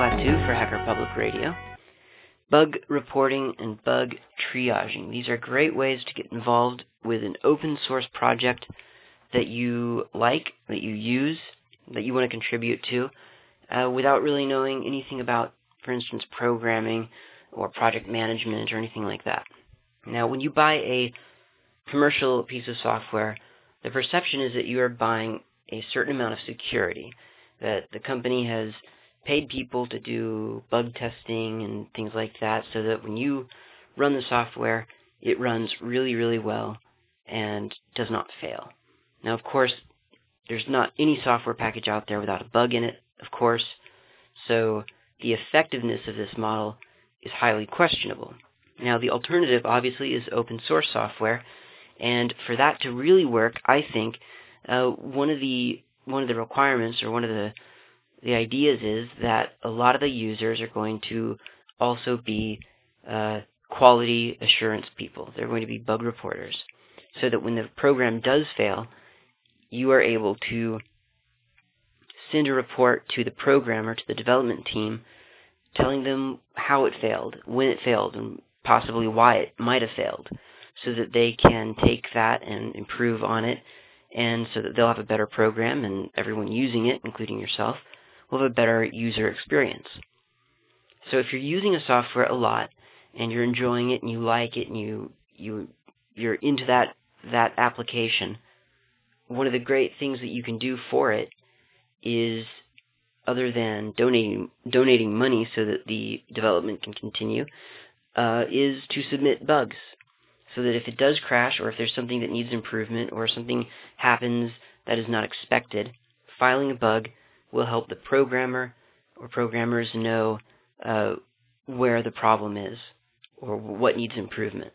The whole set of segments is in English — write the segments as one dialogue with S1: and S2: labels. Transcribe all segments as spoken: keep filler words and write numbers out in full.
S1: Klaatu for Hacker Public Radio. Bug reporting and bug triaging. These are great ways to get involved with an open source project that you like, that you use, that you want to contribute to, uh, without really knowing anything about, for instance, programming or project management or anything like that. Now, when you buy a commercial piece of software, the perception is that you are buying a certain amount of security, that the company has paid people to do bug testing and things like that so that when you run the software, it runs really, really well and does not fail. Now, of course, there's not any software package out there without a bug in it, of course, so the effectiveness of this model is highly questionable. Now, the alternative, obviously, is open source software, and for that to really work, I think uh, one of the one of the requirements or one of the the ideas is that a lot of the users are going to also be uh, quality assurance people. They're going to be bug reporters, so that when the program does fail, you are able to send a report to the programmer, to the development team, telling them how it failed, when it failed, and possibly why it might have failed, so that they can take that and improve on it, and so that they'll have a better program, and everyone using it, including yourself, will have a better user experience. So if you're using a software a lot, and you're enjoying it, and you like it, and you, you, you're into that, that application, one of the great things that you can do for it is, other than donating, donating money so that the development can continue, uh, is to submit bugs. So that if it does crash, or if there's something that needs improvement, or something happens that is not expected, filing a bug will help the programmer or programmers know uh, where the problem is or what needs improvement.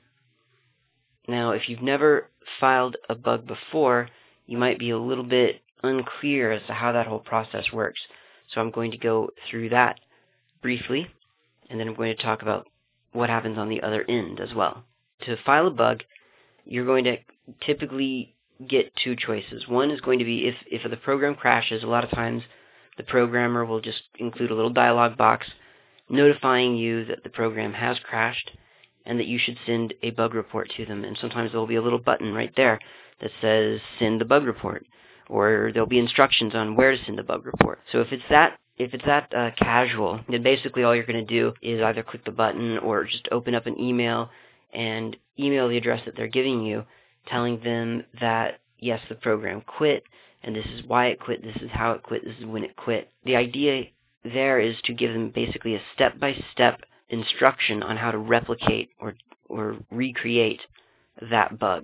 S1: Now, if you've never filed a bug before, you might be a little bit unclear as to how that whole process works. So I'm going to go through that briefly, and then I'm going to talk about what happens on the other end as well. To file a bug, you're going to typically get two choices. One is going to be if, if the program crashes, a lot of times the programmer will just include a little dialog box notifying you that the program has crashed and that you should send a bug report to them. And sometimes there will be a little button right there that says send the bug report, or there'll be instructions on where to send the bug report. So if it's that if it's that uh, casual, then basically all you're going to do is either click the button or just open up an email and email the address that they're giving you, telling them that yes, the program quit, and this is why it quit, this is how it quit, this is when it quit. The idea there is to give them basically a step-by-step instruction on how to replicate or or recreate that bug,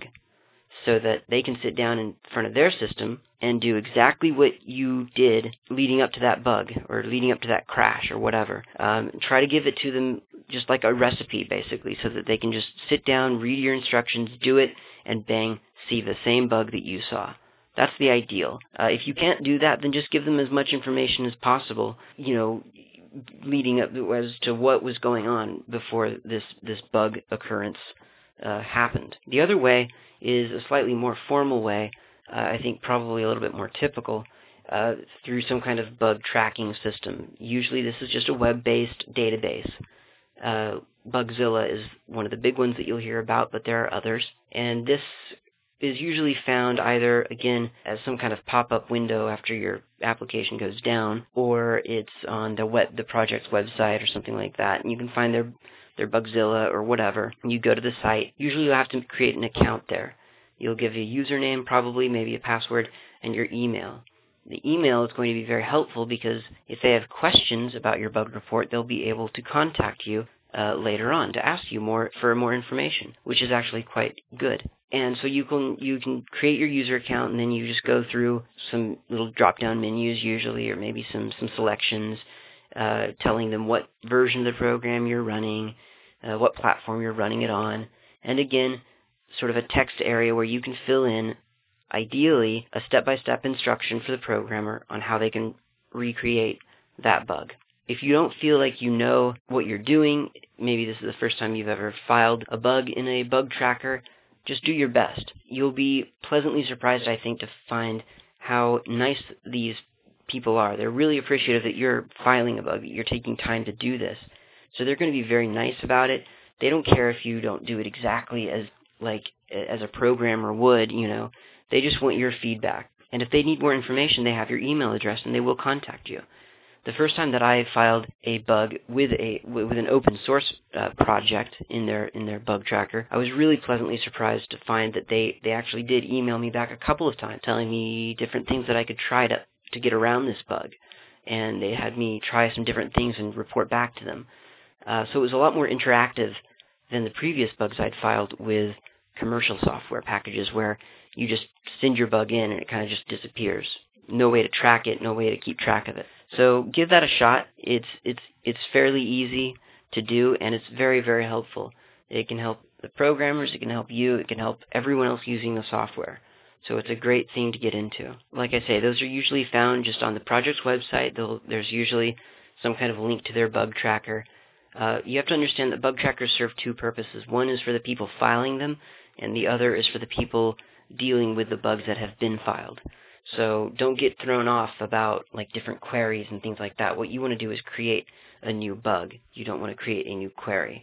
S1: so that they can sit down in front of their system and do exactly what you did leading up to that bug or leading up to that crash or whatever. Um, try to give it to them just like a recipe, basically, so that they can just sit down, read your instructions, do it, and bang, see the same bug that you saw. That's the ideal. Uh, if you can't do that, then just give them as much information as possible, you know, leading up as to what was going on before this, this bug occurrence uh, happened. The other way is a slightly more formal way, uh, I think probably a little bit more typical, uh, through some kind of bug tracking system. Usually this is just a web-based database. Uh, Bugzilla is one of the big ones that you'll hear about, but there are others. And this is usually found either, again, as some kind of pop-up window after your application goes down, or it's on the web, the project's website or something like that. And you can find their their Bugzilla or whatever. You go to the site. Usually you'll have to create an account there. You'll give a username, probably, maybe a password, and your email. The email is going to be very helpful because if they have questions about your bug report, they'll be able to contact you uh, later on to ask you more for more information, which is actually quite good. And so you can you can create your user account, and then you just go through some little drop-down menus usually, or maybe some, some selections, uh, telling them what version of the program you're running, uh, what platform you're running it on, and again, sort of a text area where you can fill in, ideally, a step-by-step instruction for the programmer on how they can recreate that bug. If you don't feel like you know what you're doing, maybe this is the first time you've ever filed a bug in a bug tracker, just do your best. You'll be pleasantly surprised, I think, to find how nice these people are. They're really appreciative that you're filing a bug, that you're taking time to do this. So they're going to be very nice about it. They don't care if you don't do it exactly as like as a programmer would, you know. They just want your feedback. And if they need more information, they have your email address and they will contact you. The first time that I filed a bug with a with an open source uh, project in their in their bug tracker, I was really pleasantly surprised to find that they, they actually did email me back a couple of times, telling me different things that I could try to to get around this bug, and they had me try some different things and report back to them. Uh, so it was a lot more interactive than the previous bugs I'd filed with commercial software packages, where you just send your bug in and it kind of just disappears. No way to track it, no way to keep track of it. So give that a shot. It's it's it's fairly easy to do, and it's very, very helpful. It can help the programmers, it can help you, it can help everyone else using the software. So it's a great thing to get into. Like I say, those are usually found just on the project's website. They'll, there's usually some kind of link to their bug tracker. Uh, you have to understand that bug trackers serve two purposes. One is for the people filing them, and the other is for the people dealing with the bugs that have been filed. So don't get thrown off about like different queries and things like that. What you want to do is create a new bug. You don't want to create a new query.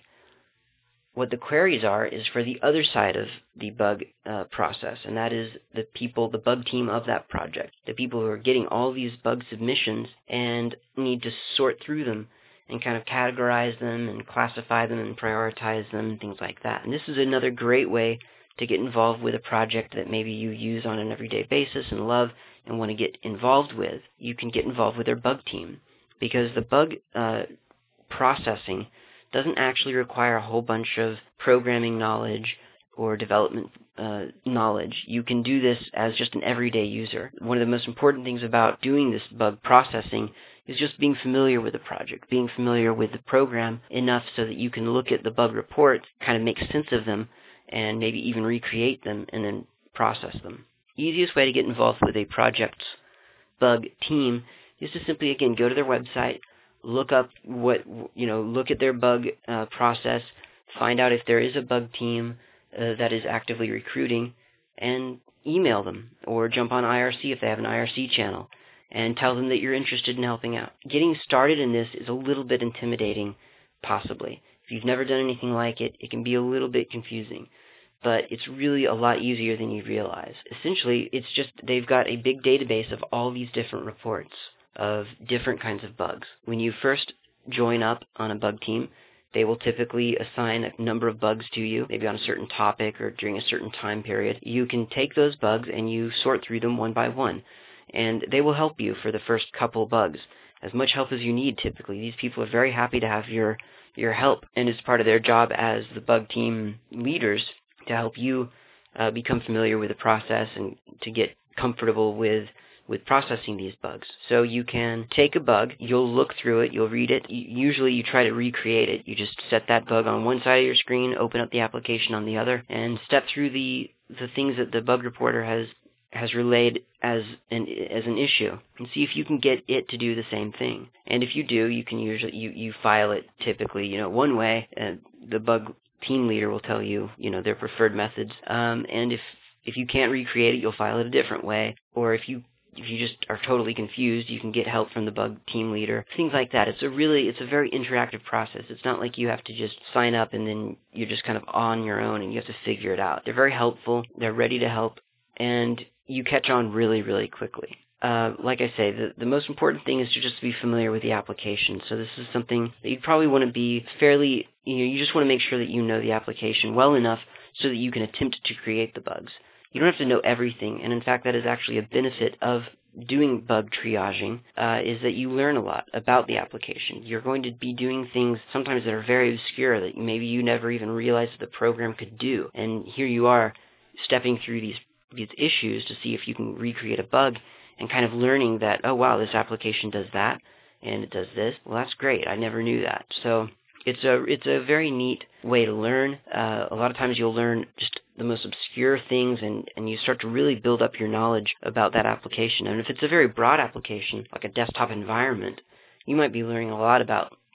S1: What the queries are is for the other side of the bug uh, process, and that is the people, the bug team of that project, the people who are getting all these bug submissions and need to sort through them and kind of categorize them and classify them and prioritize them and things like that. And this is another great way to get involved with a project that maybe you use on an everyday basis and love and want to get involved with. You can get involved with their bug team, because the bug uh, processing doesn't actually require a whole bunch of programming knowledge or development uh, knowledge. You can do this as just an everyday user. One of the most important things about doing this bug processing is just being familiar with the project, being familiar with the program enough so that you can look at the bug reports, kind of make sense of them, and maybe even recreate them and then process them. Easiest way to get involved with a project's bug team is to simply, again, go to their website, look up what, you know, look at their bug uh, process, find out if there is a bug team uh, that is actively recruiting, and email them, or jump on I R C if they have an I R C channel, and tell them that you're interested in helping out. Getting started in this is a little bit intimidating, possibly. If you've never done anything like it, it can be a little bit confusing, but it's really a lot easier than you realize. Essentially, it's just they've got a big database of all these different reports of different kinds of bugs. When you first join up on a bug team, they will typically assign a number of bugs to you, maybe on a certain topic or during a certain time period. You can take those bugs and you sort through them one by one, and they will help you for the first couple bugs. As much help as you need, typically. These people are very happy to have your your help, and it's part of their job as the bug team leaders to help you uh, become familiar with the process and to get comfortable with with processing these bugs. So you can take a bug, you'll look through it, you'll read it. Usually you try to recreate it. You just set that bug on one side of your screen, open up the application on the other, and step through the the things that the bug reporter has has relayed as an as an issue, and see if you can get it to do the same thing. And if you do, you can usually you, you file it typically, you know, one way. And the bug team leader will tell you, you know, their preferred methods. Um, and if if you can't recreate it, you'll file it a different way. Or if you if you just are totally confused, you can get help from the bug team leader. Things like that. It's a really it's a very interactive process. It's not like you have to just sign up and then you're just kind of on your own and you have to figure it out. They're very helpful. They're ready to help, and you catch on really, really quickly. Uh, like I say, the, the most important thing is to just be familiar with the application. So this is something that you probably want to be fairly, you know, you just want to make sure that you know the application well enough so that you can attempt to create the bugs. You don't have to know everything, and in fact that is actually a benefit of doing bug triaging, uh, is that you learn a lot about the application. You're going to be doing things sometimes that are very obscure that maybe you never even realized that the program could do. And here you are stepping through these these issues to see if you can recreate a bug and kind of learning that, oh wow, this application does that and it does this. Well, that's great. I never knew that. So it's a it's a very neat way to learn. Uh, a lot of times you'll learn just the most obscure things, and, and you start to really build up your knowledge about that application. And if it's a very broad application, like a desktop environment, you might be learning a lot about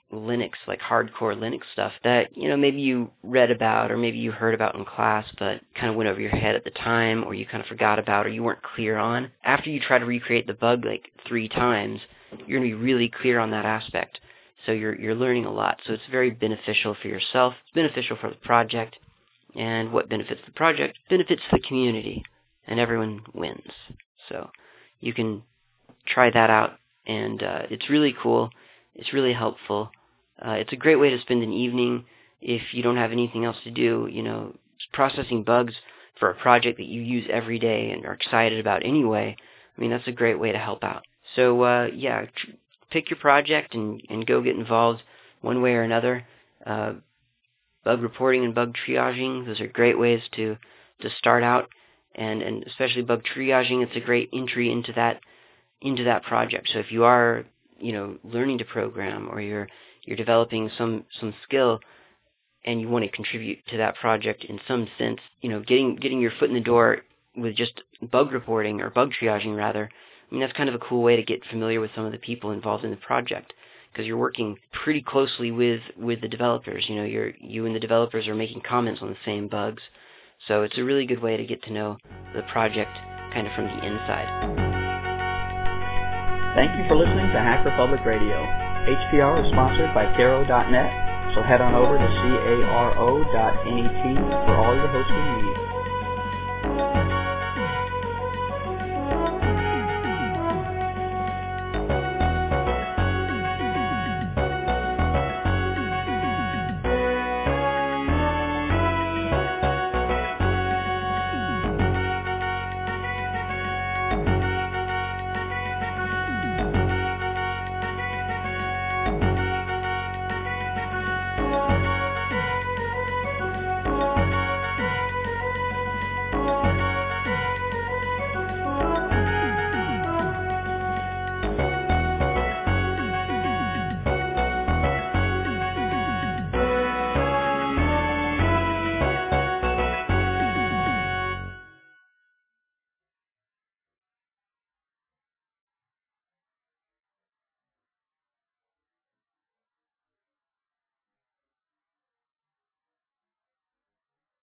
S1: Linux, like hardcore Linux stuff that, you know, maybe you read about or maybe you heard about in class but kind of went over your head at the time, or you kind of forgot about, or you weren't clear on. After you try to recreate the bug like three times, you're going to be really clear on that aspect. So you're you're learning a lot. So it's very beneficial for yourself, it's beneficial for the project, and what benefits the project benefits the community, and everyone wins. So you can try that out, and uh, it's really cool. It's really helpful. Uh, it's a great way to spend an evening if you don't have anything else to do. You know, processing bugs for a project that you use every day and are excited about anyway. I mean, that's a great way to help out. So, uh, yeah, tr- pick your project and, and go get involved one way or another. Uh, bug reporting and bug triaging, those are great ways to, to start out. And, and especially bug triaging, it's a great entry into that into that project. So if you are, you know, learning to program, or you're you're developing some, some skill and you want to contribute to that project in some sense, you know, getting getting your foot in the door with just bug reporting, or bug triaging rather, I mean, that's kind of a cool way to get familiar with some of the people involved in the project, because you're working pretty closely with, with the developers. You know, you're you and the developers are making comments on the same bugs. So it's a really good way to get to know the project kind of from the inside.
S2: Thank you for listening to Hacker Public Radio. H P R is sponsored by Caro dot net, so head on over to caro dot net for all your hosting needs.